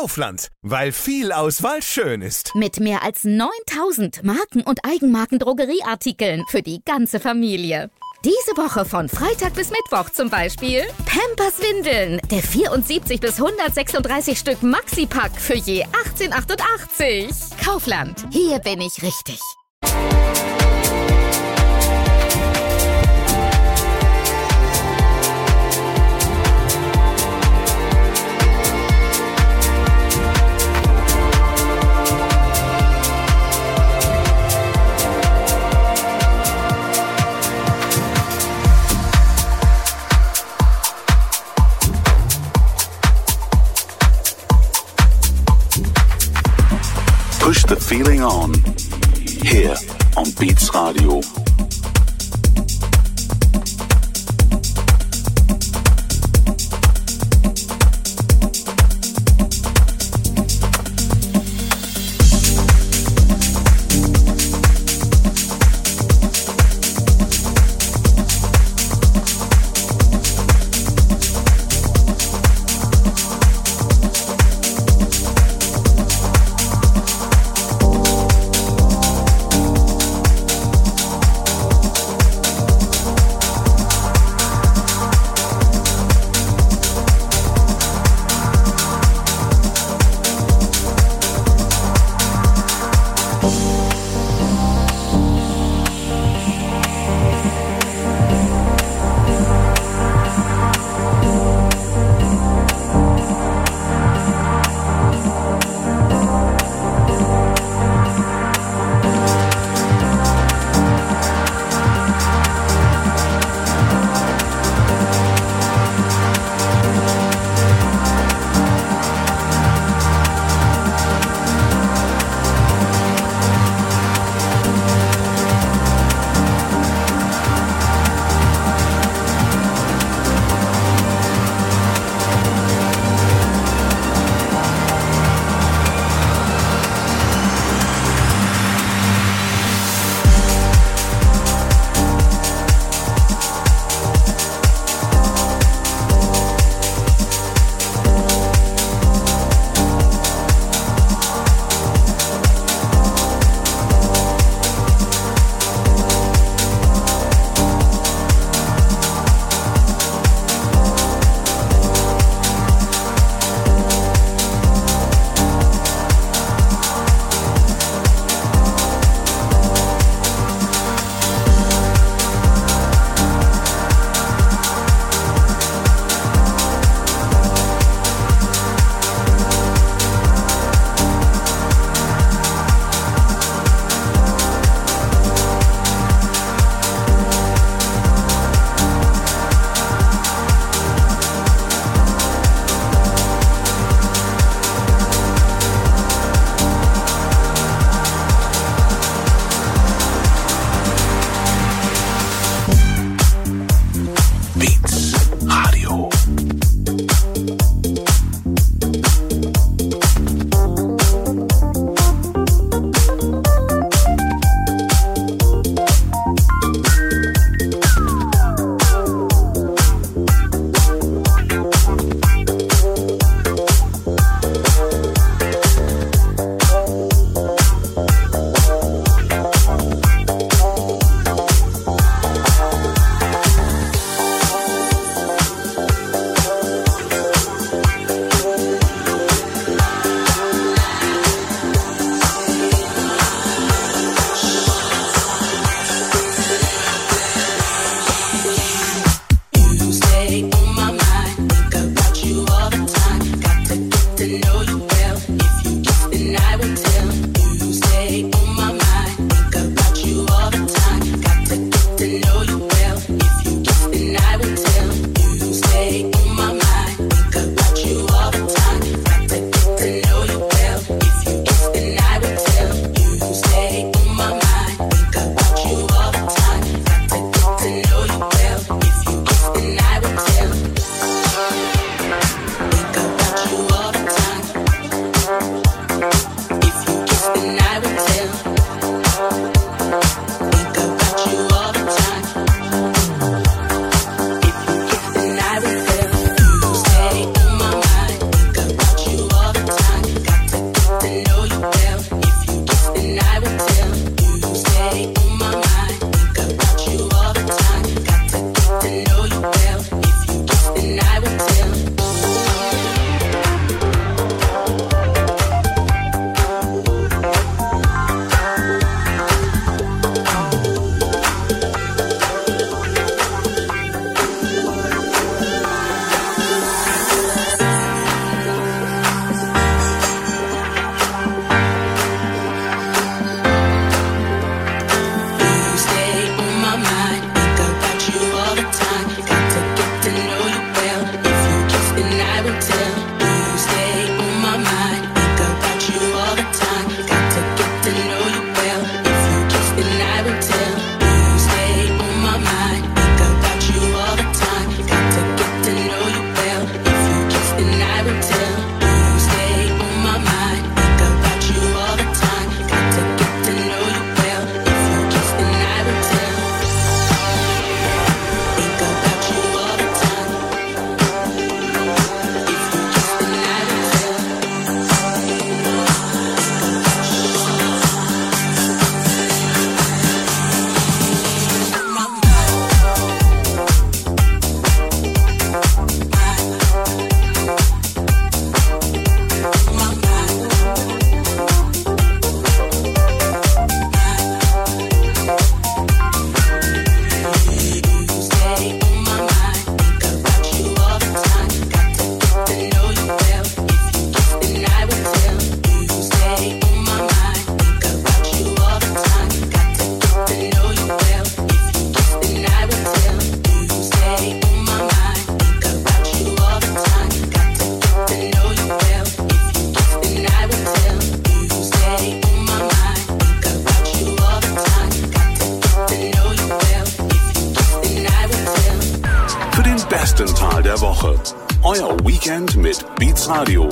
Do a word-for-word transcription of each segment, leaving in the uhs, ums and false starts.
Kaufland, weil viel Auswahl schön ist. Mit mehr als neuntausend Marken- und Eigenmarken-Drogerieartikeln für die ganze Familie. Diese Woche von Freitag bis Mittwoch zum Beispiel Pampers Windeln, der vierundsiebzig bis hundertsechsunddreißig Stück Maxi-Pack für je achtzehn achtundachtzig. Kaufland, hier bin ich richtig. Push the feeling on, here on Beats Radio. Woche. Euer Weekend mit Beats Radio.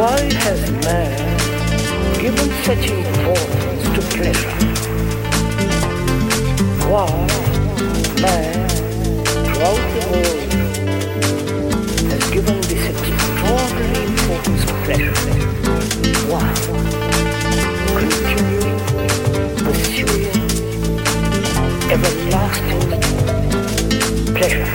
Why has man given such importance to pleasure? Why man throughout the world has given this extraordinary importance to pleasure? Why? Continuing, pursuing, everlasting pleasure.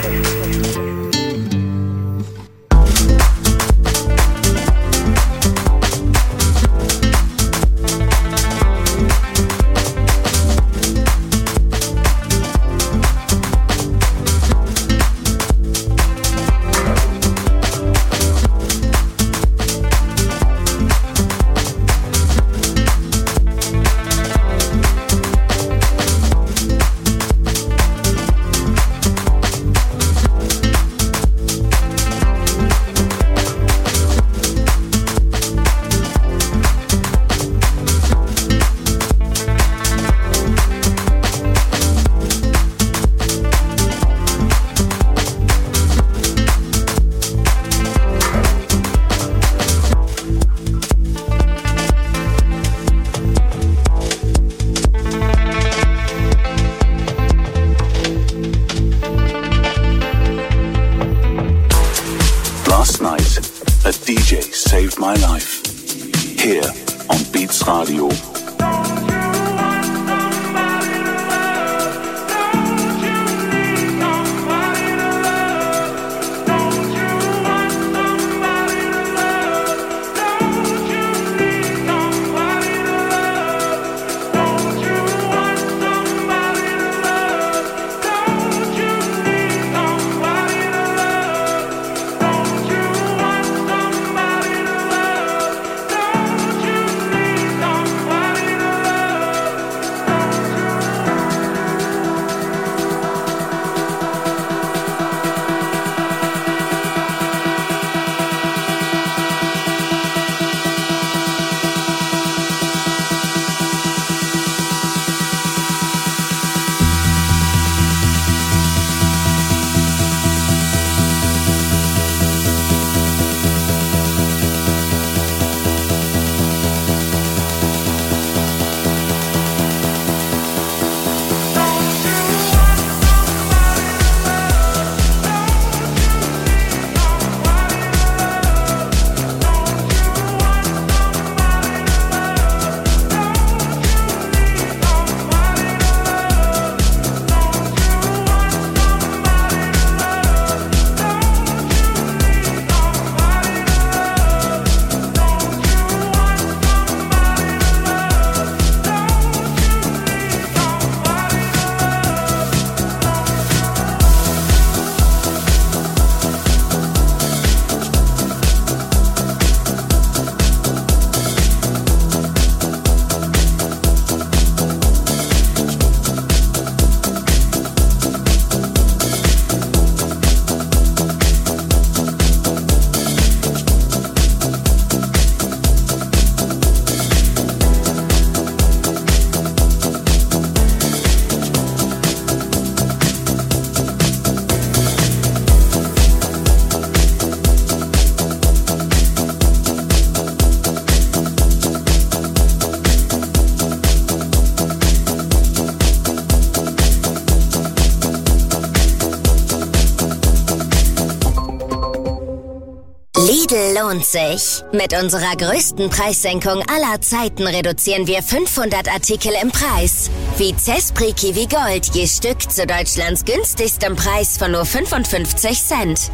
Last night, a D J saved my life. Here on Beats Radio. Lidl lohnt sich. Mit unserer größten Preissenkung aller Zeiten reduzieren wir fünfhundert Artikel im Preis. Wie Zespri Kiwi Gold, je Stück zu Deutschlands günstigstem Preis von nur fünfundfünfzig Cent.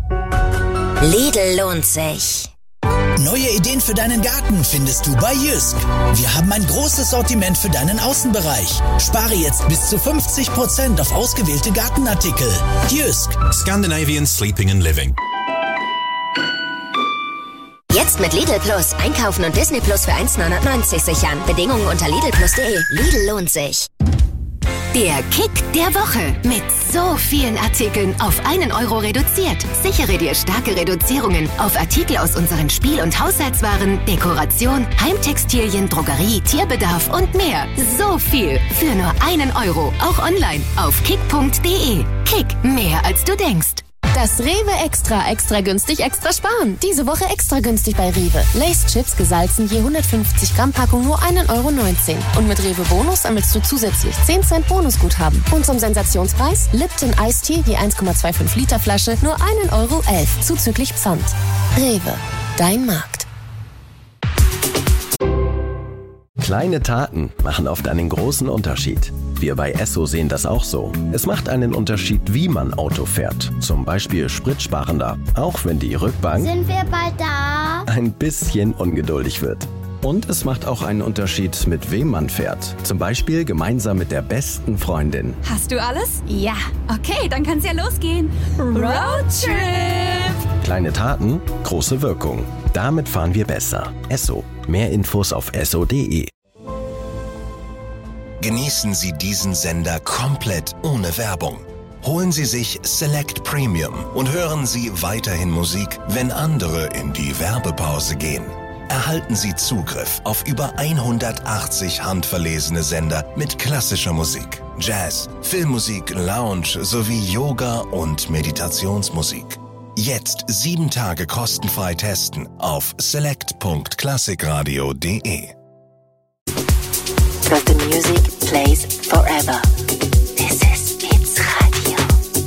Lidl lohnt sich. Neue Ideen für deinen Garten findest du bei Jysk. Wir haben ein großes Sortiment für deinen Außenbereich. Spare jetzt bis zu fünfzig Prozent auf ausgewählte Gartenartikel. Jysk. Scandinavian Sleeping and Living. Jetzt mit Lidl Plus einkaufen und Disney Plus für eins neunundneunzig sichern. Bedingungen unter lidl plus punkt de. Lidl lohnt sich. Der Kick der Woche. Mit so vielen Artikeln auf einen Euro reduziert. Sichere dir starke Reduzierungen auf Artikel aus unseren Spiel- und Haushaltswaren, Dekoration, Heimtextilien, Drogerie, Tierbedarf und mehr. So viel für nur einen Euro. Auch online auf kick punkt de. Kick, mehr als du denkst. Das Rewe Extra, extra günstig, extra sparen. Diese Woche extra günstig bei Rewe. Lay's Chips gesalzen, je hundertfünfzig Gramm Packung nur ein Euro neunzehn. Und mit Rewe Bonus sammelst du zusätzlich zehn Cent Bonusguthaben. Und zum Sensationspreis Lipton Ice Tea, je eins Komma fünfundzwanzig Liter Flasche, nur ein Euro elf, zuzüglich Pfand. Rewe, dein Markt. Kleine Taten machen oft einen großen Unterschied. Wir bei Esso sehen das auch so. Es macht einen Unterschied, wie man Auto fährt. Zum Beispiel spritsparender, auch wenn die Rückbank Sind wir bald da? ein bisschen ungeduldig wird. Und es macht auch einen Unterschied, mit wem man fährt. Zum Beispiel gemeinsam mit der besten Freundin. Hast du alles? Ja. Okay, dann kann's ja losgehen. Roadtrip! Kleine Taten, große Wirkung. Damit fahren wir besser. Esso. Mehr Infos auf esso punkt de. Genießen Sie diesen Sender komplett ohne Werbung. Holen Sie sich Select Premium und hören Sie weiterhin Musik, wenn andere in die Werbepause gehen. Erhalten Sie Zugriff auf über hundertachtzig handverlesene Sender mit klassischer Musik, Jazz, Filmmusik, Lounge sowie Yoga und Meditationsmusik. Jetzt sieben Tage kostenfrei testen auf select punkt klassikradio punkt de. Because the music plays forever. This is Beats Radio.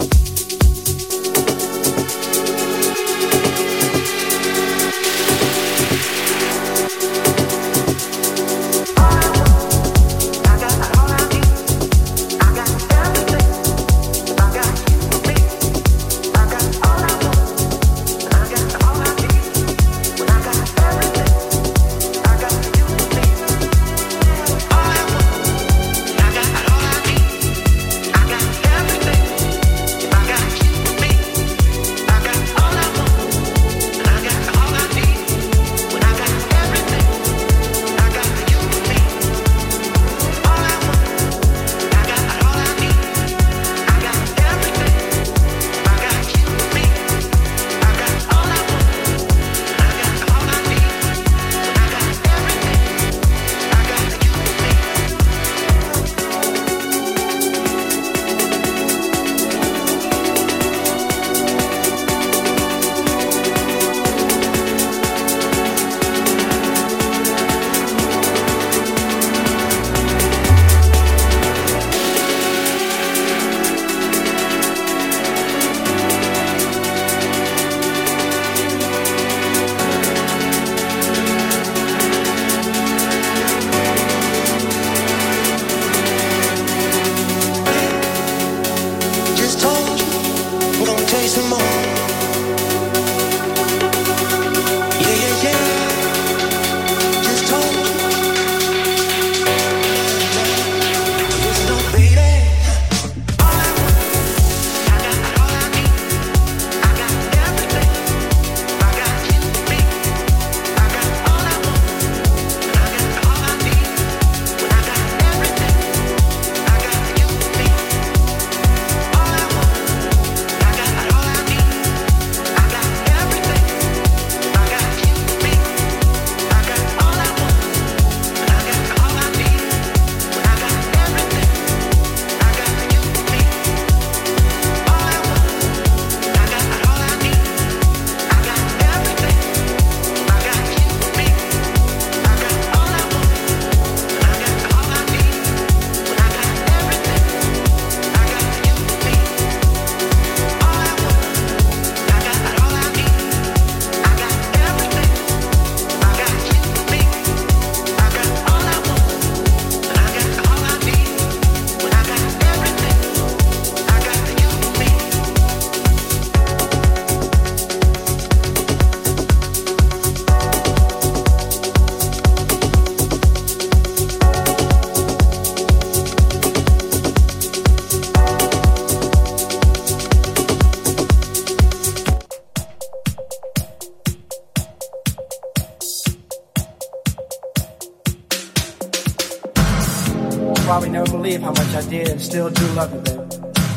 probably never believe how much I did and still do love you, baby.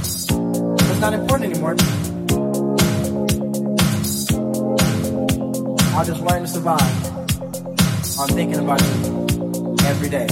It's not important anymore. I'll just learn to survive on thinking about you every day.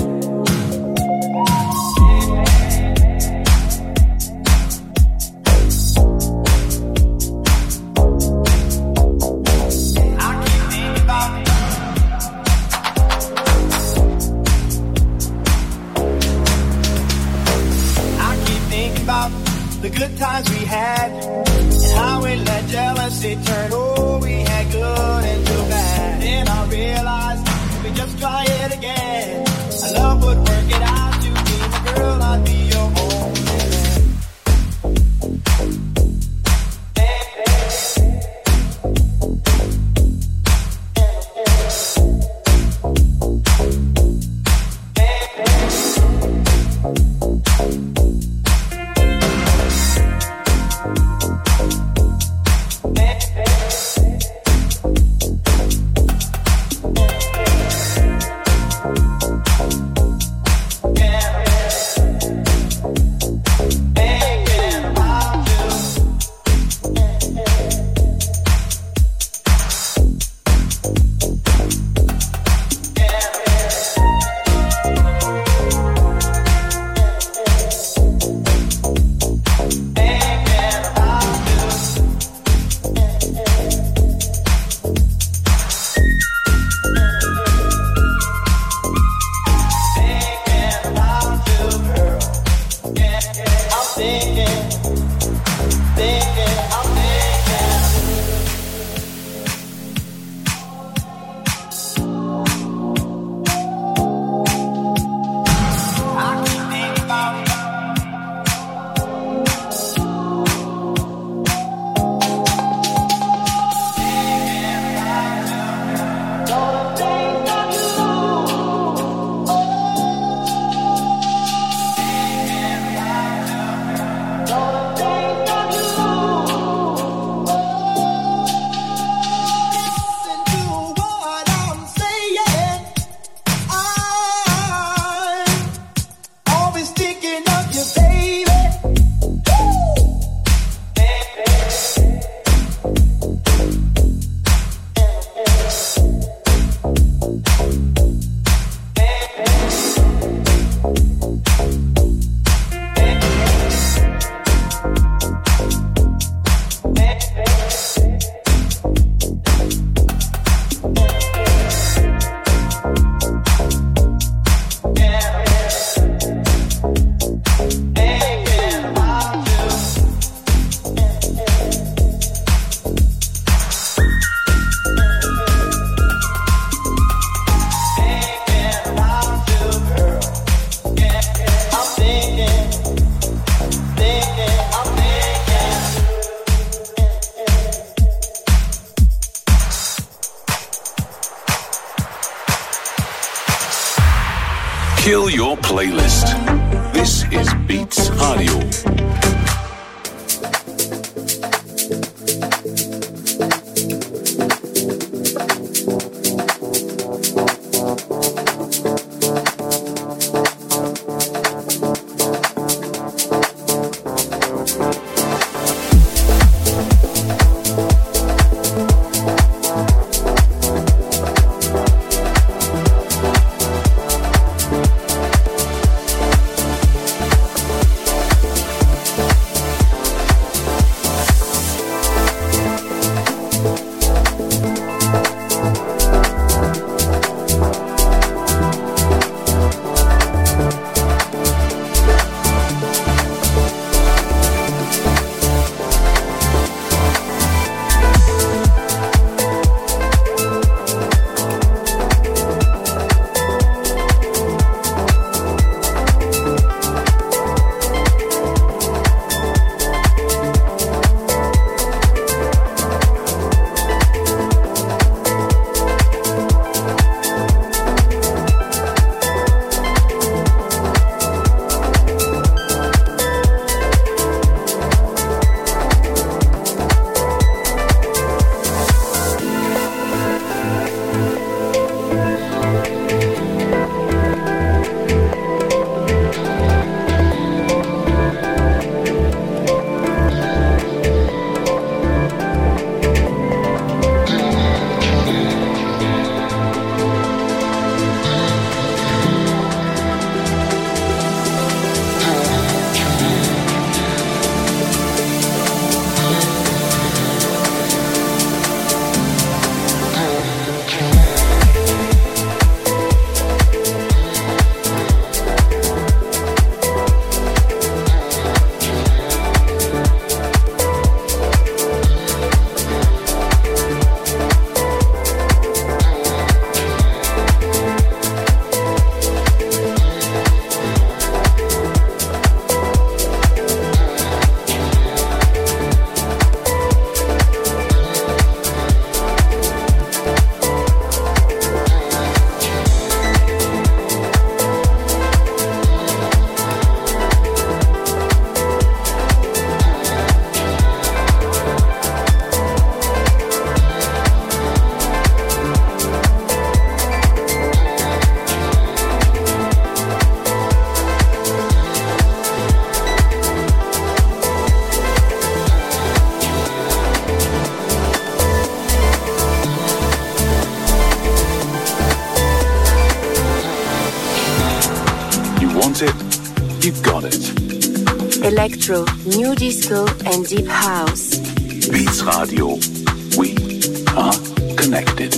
Kill your playlist. This is Beats Radio. You got it. Electro, new disco and deep house. Beats Radio. We are connected.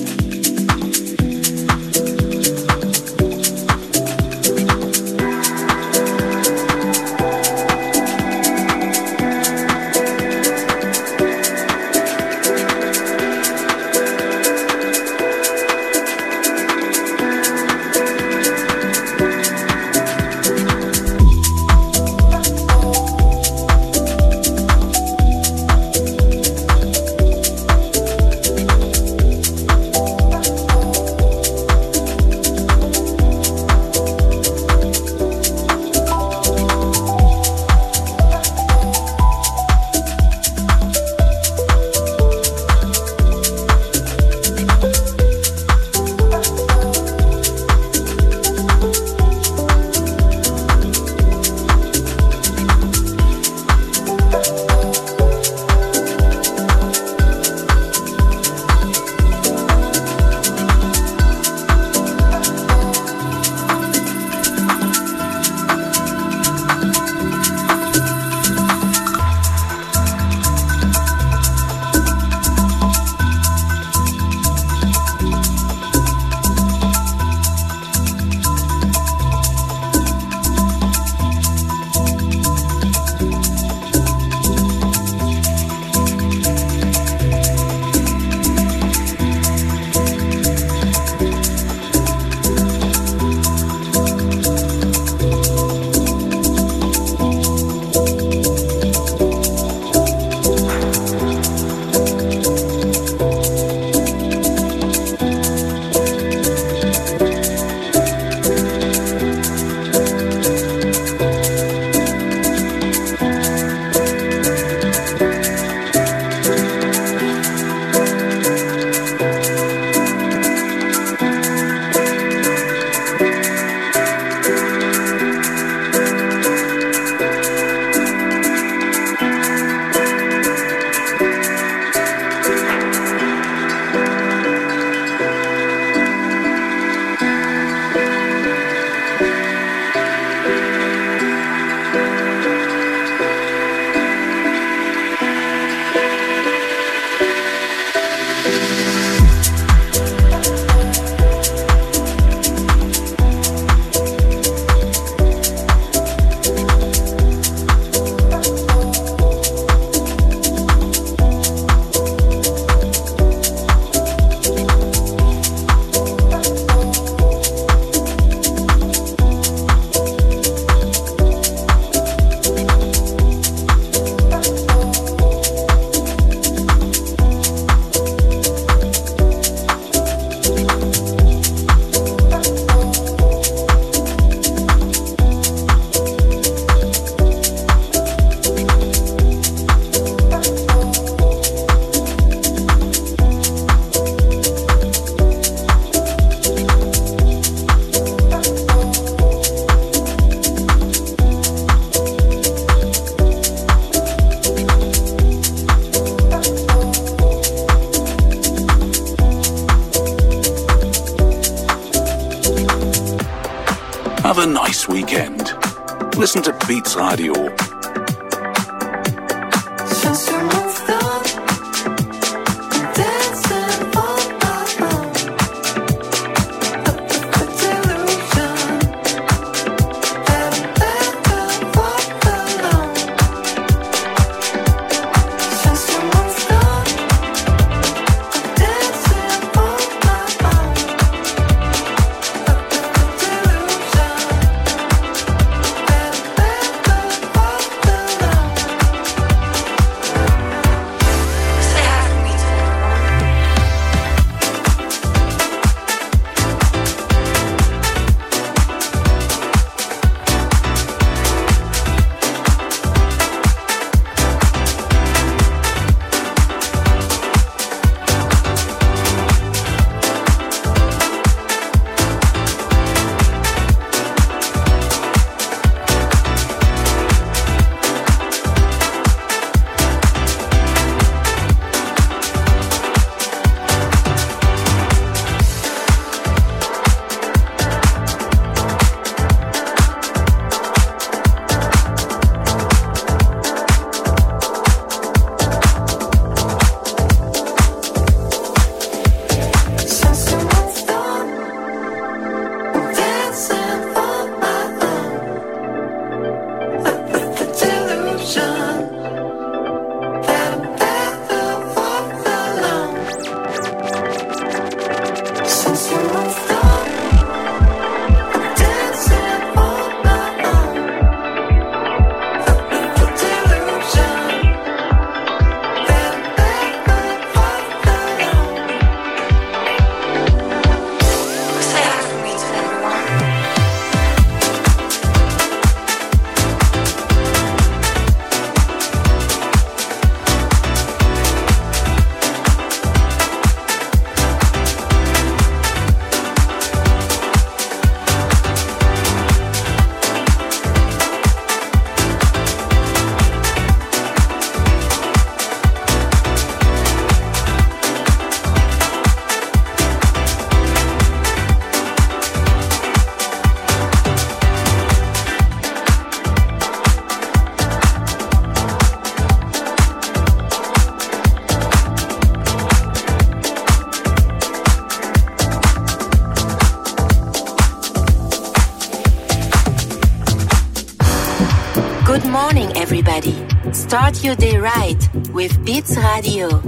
Have a nice weekend. Listen to Beats Radio. Good morning, everybody. Start your day right with Beats Radio.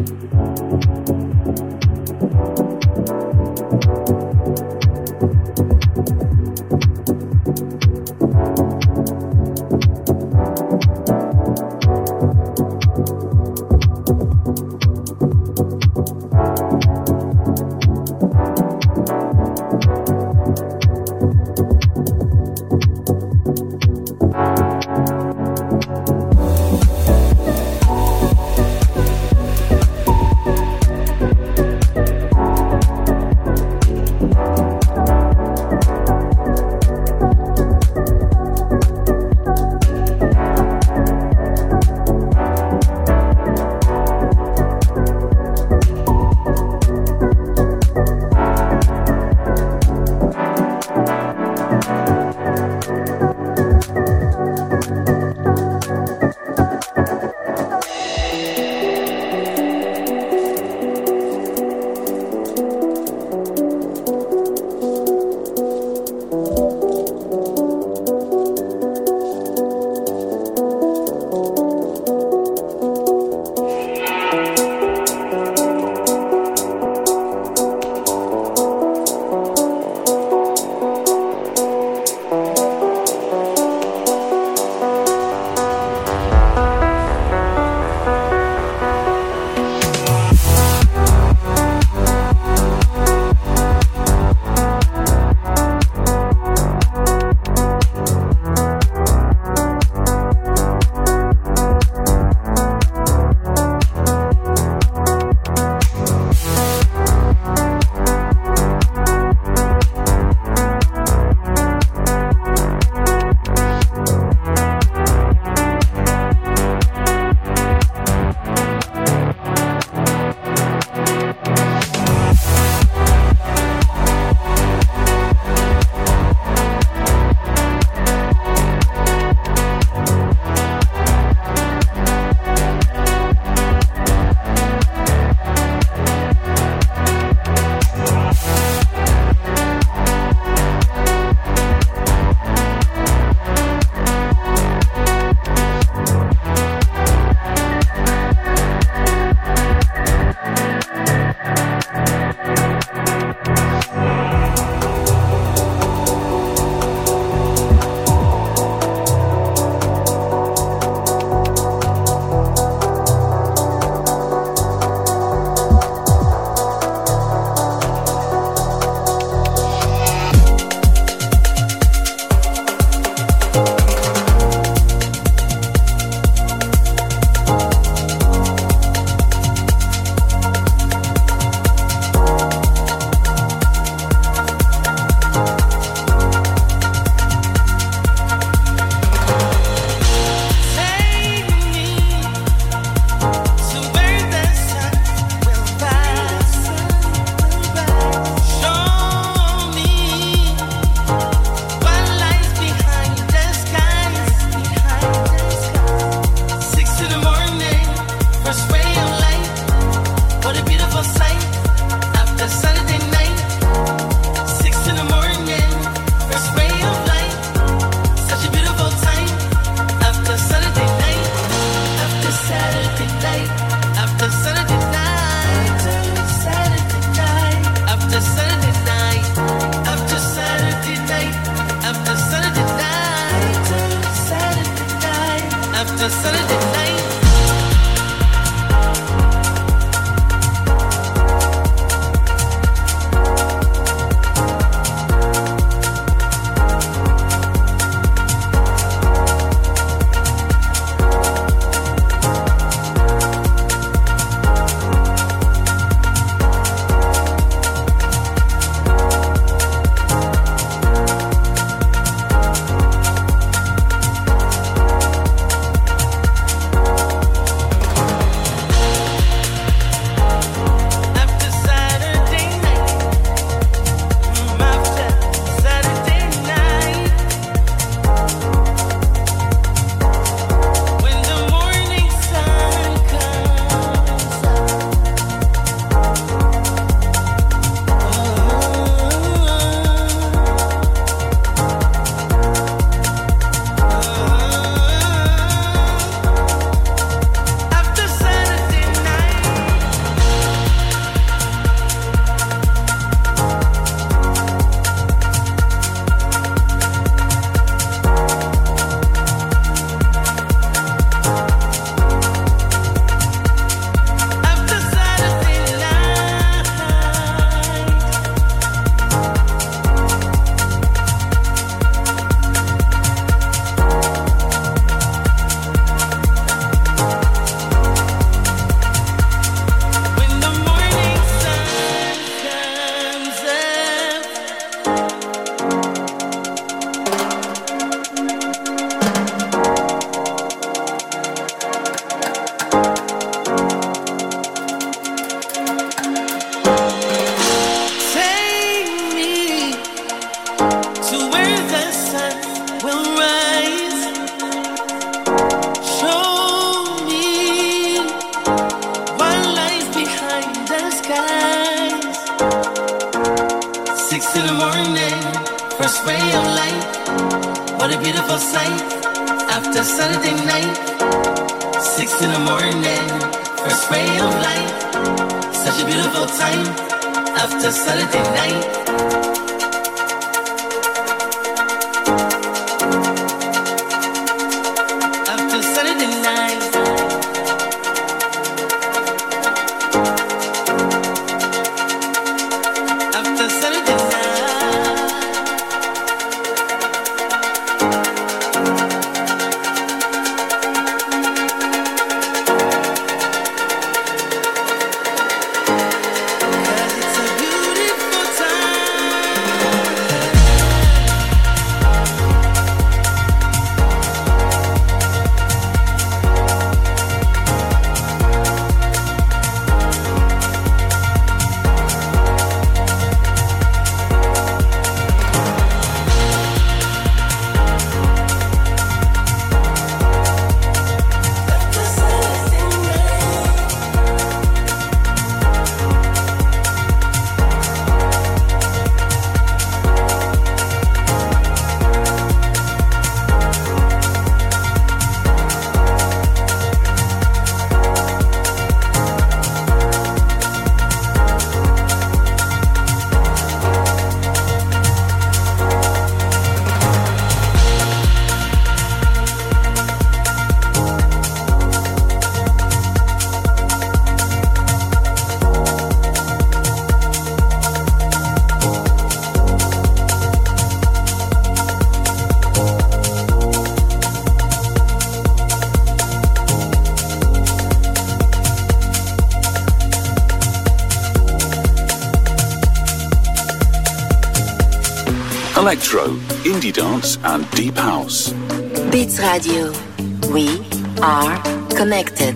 Six in the morning, first ray of light. What a beautiful sight. After Saturday night. Six in the morning, first ray of light. Such a beautiful time. After Saturday night. After Saturday night. After Saturday night. Electro, indie dance and deep house. Beats Radio. We are connected.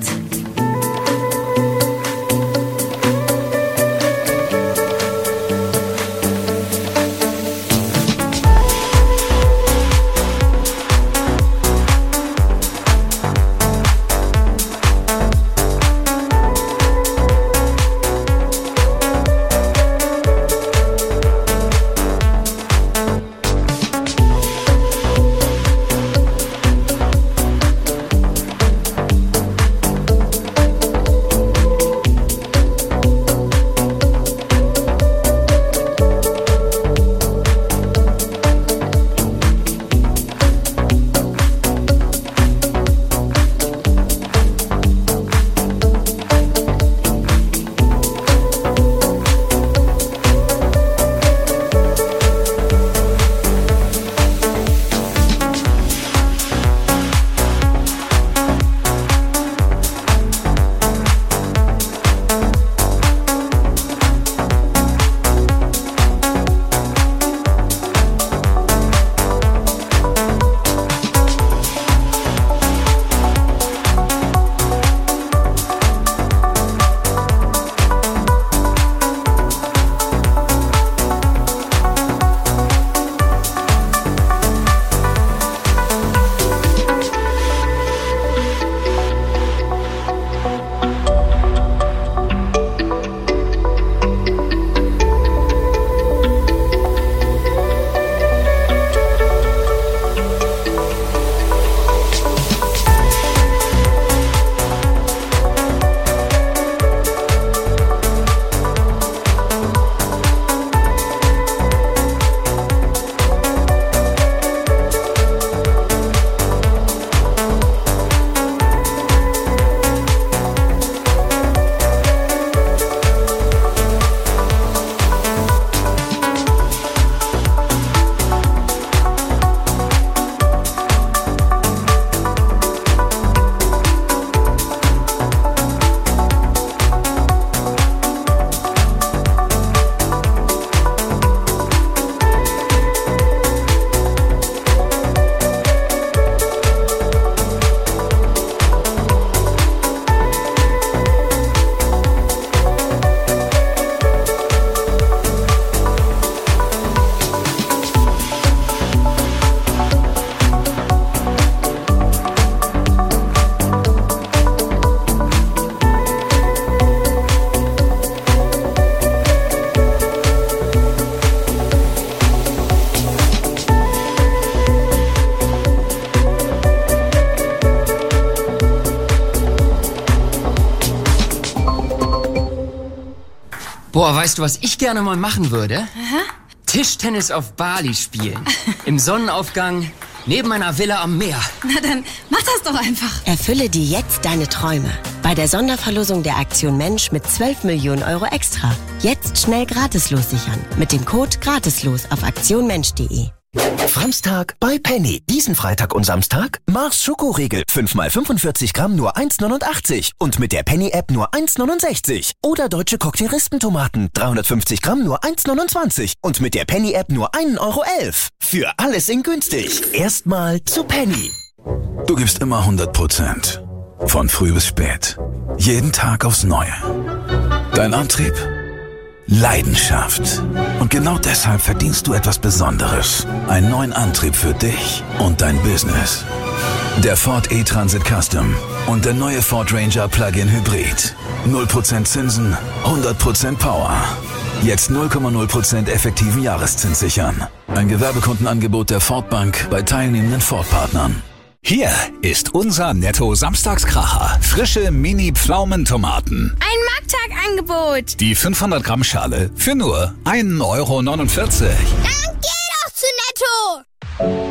Boah, weißt du, was ich gerne mal machen würde? Aha. Tischtennis auf Bali spielen. Im Sonnenaufgang, neben einer Villa am Meer. Na dann, mach das doch einfach. Erfülle dir jetzt deine Träume. Bei der Sonderverlosung der Aktion Mensch mit zwölf Millionen Euro extra. Jetzt schnell gratislos sichern. Mit dem Code gratislos auf aktionmensch punkt de. Samstag bei Penny. Diesen Freitag und Samstag Mars Schokoriegel. fünf mal fünfundvierzig Gramm nur eins neunundachtzig. Und mit der Penny-App nur eins neunundsechzig. Oder deutsche Cocktail-Rispentomaten. dreihundertfünfzig Gramm nur eins neunundzwanzig. Und mit der Penny-App nur ein Euro elf. Für alles in günstig. Erstmal zu Penny. Du gibst immer hundert Prozent. Von früh bis spät. Jeden Tag aufs Neue. Dein Antrieb? Leidenschaft. Und genau deshalb verdienst du etwas Besonderes. Einen neuen Antrieb für dich und dein Business. Der Ford E-Transit Custom und der neue Ford Ranger Plug-in Hybrid. null Prozent Zinsen, hundert Prozent Power. Jetzt null Komma null Prozent effektiven Jahreszins sichern. Ein Gewerbekundenangebot der Ford Bank bei teilnehmenden Ford-Partnern. Hier ist unser Netto-Samstagskracher. Frische Mini-Pflaumentomaten. Ein Markttagangebot. Die fünfhundert Gramm Schale für nur ein Euro neunundvierzig. Dann geh doch zu Netto.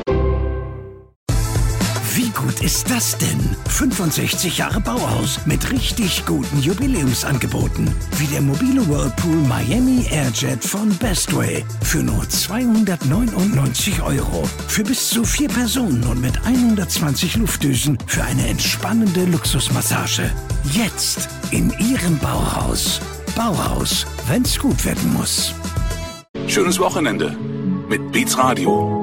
Wie gut ist das denn? fünfundsechzig Jahre Bauhaus mit richtig guten Jubiläumsangeboten. Wie der mobile Whirlpool Miami Airjet von Bestway. Für nur zweihundertneunundneunzig Euro. Für bis zu vier Personen und mit hundertzwanzig Luftdüsen für eine entspannende Luxusmassage. Jetzt in Ihrem Bauhaus. Bauhaus, wenn's gut werden muss. Schönes Wochenende mit Beats Radio.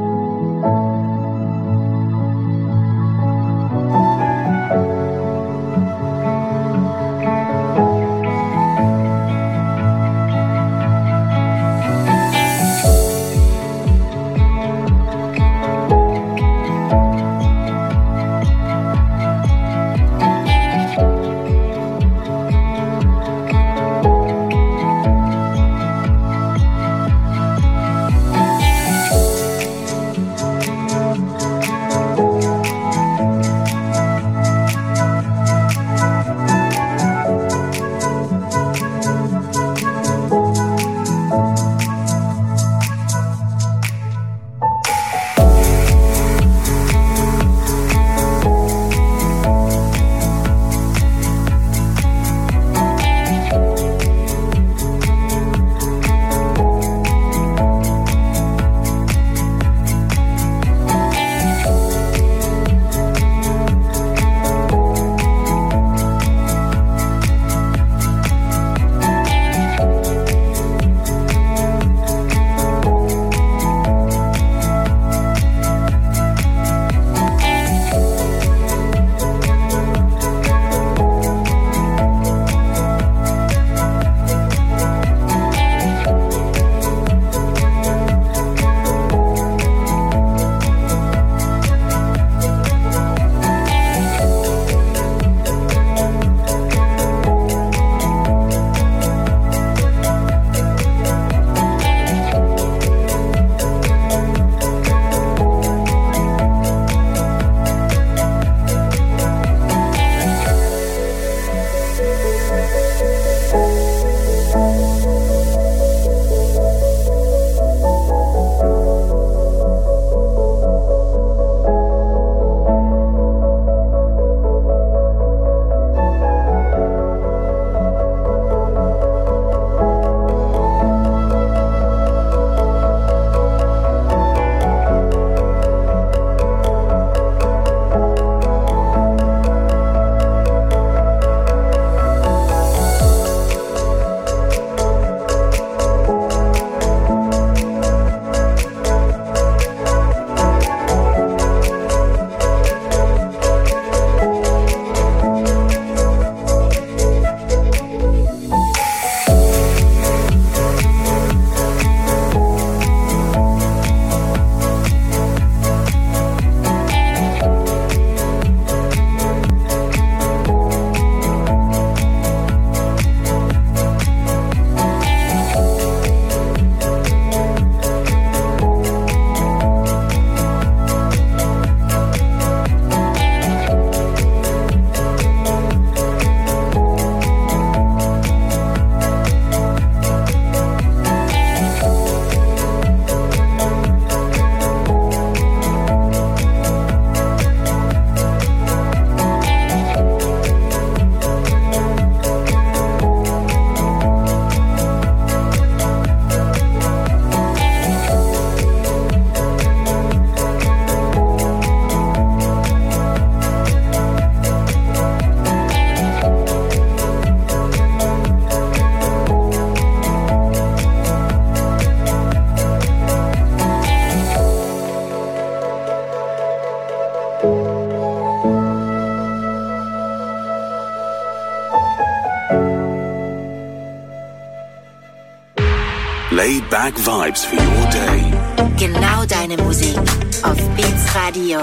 back vibes for your day. Genau deine Musik auf Beats Radio.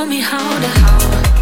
Show me how to how.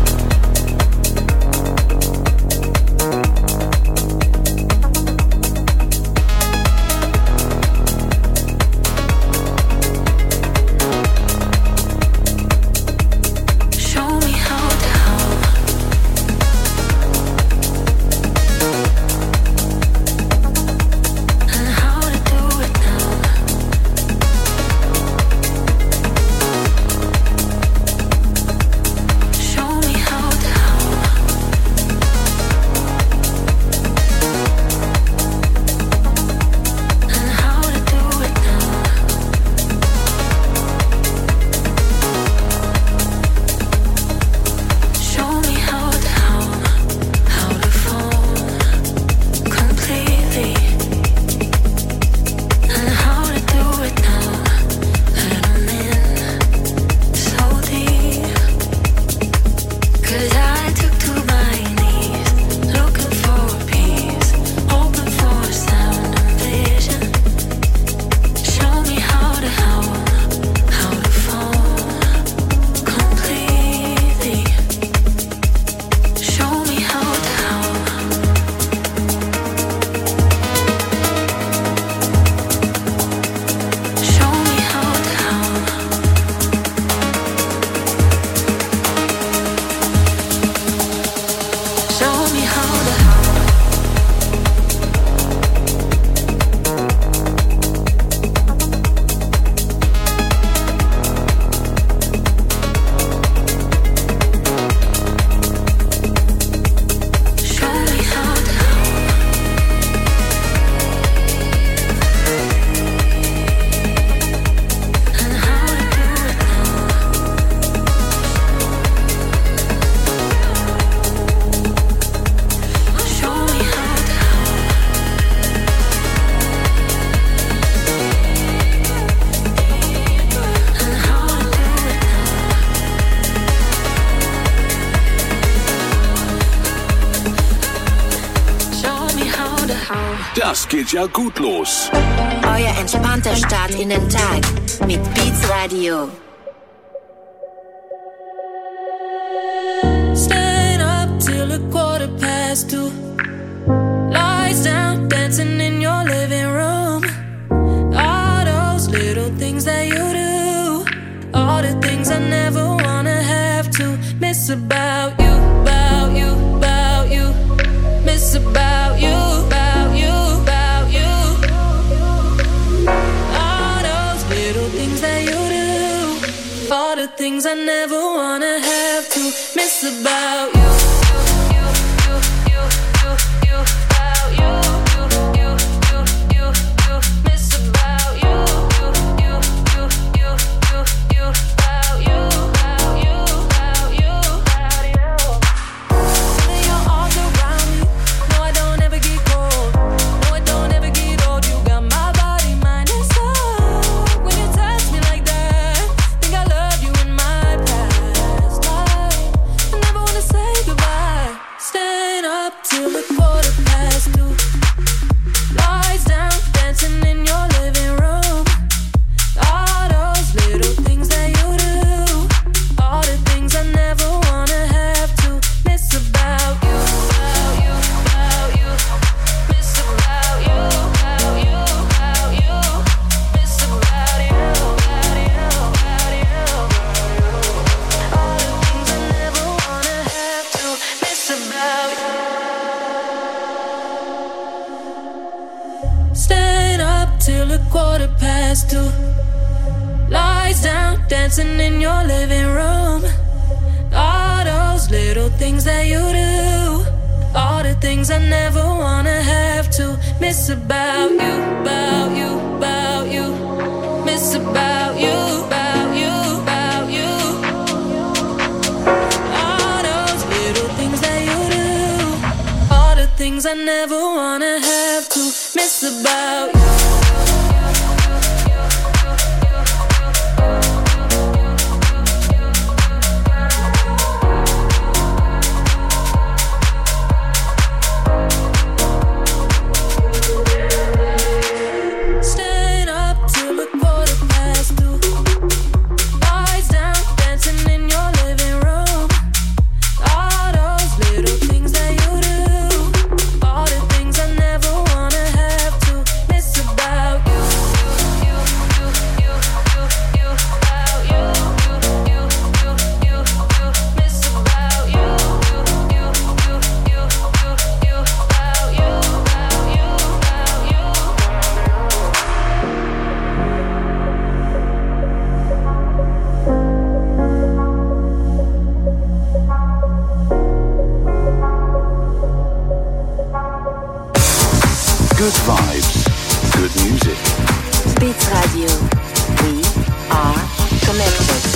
Das geht ja gut los. Euer entspannter Start in den Tag mit Beats Radio. Stand up till a quarter past two. Lights down, dancing in your living room. All those little things that you do. All the things I never wanna have to miss about you, about you, about you. Miss about you, about you, about you. All those little things that you do. All the things I never wanna have to miss about you. Dancing in your living room. All those little things that you do. All the things I never wanna have to miss about you, about you, about you. Miss about you, about you, about you. All those little things that you do. All the things I never wanna have to miss about you. Living Good vibes. Good music. Beats Radio. We are connected.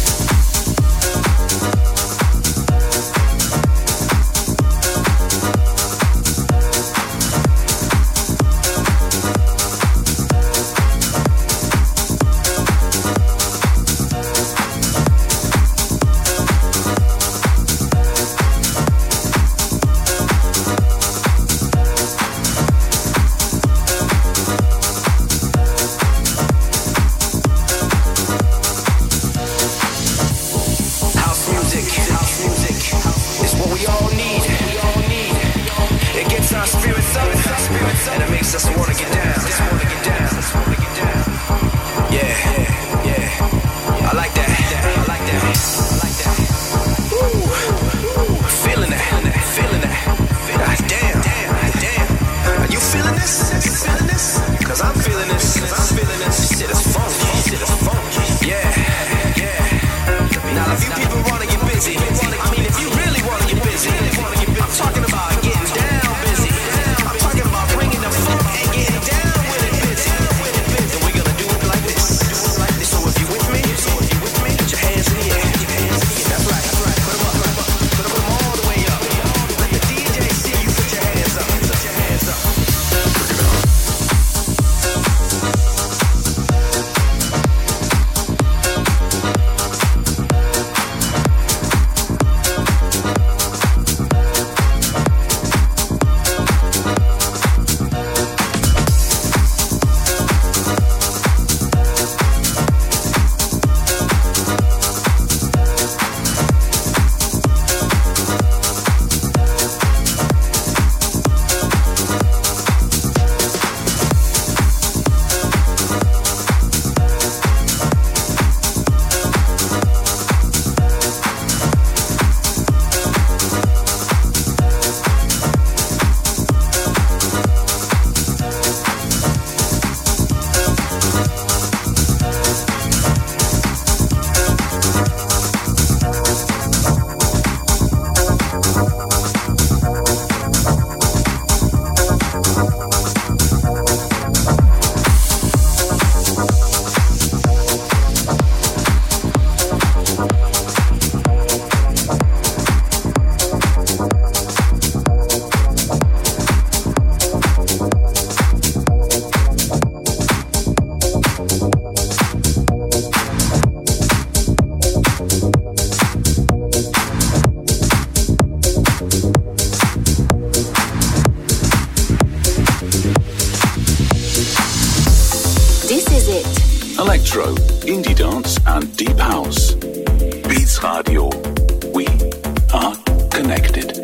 Electro, indie dance and deep house. Beats Radio. We are connected.